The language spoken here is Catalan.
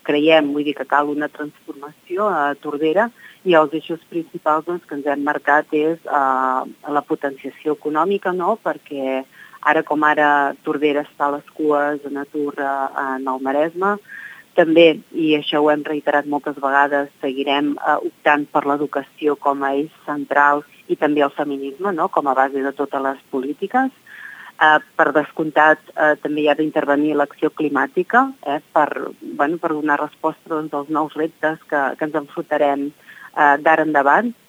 creiem, vull dir que cal una transformació a Tordera, i els eixos principals que ens hem marcat és la potenciació econòmica, no? Perquè ara com ara Tordera està a les cues en atur en el Maresme. També, i això ho hem reiterat moltes vegades, seguirem optant per l'educació com a eix central i també el feminisme, no? Com a base de totes les polítiques. Per descomptat, també hi ha d'intervenir l'acció climàtica per donar resposta als nous reptes que ens enfrontarem d'ara endavant.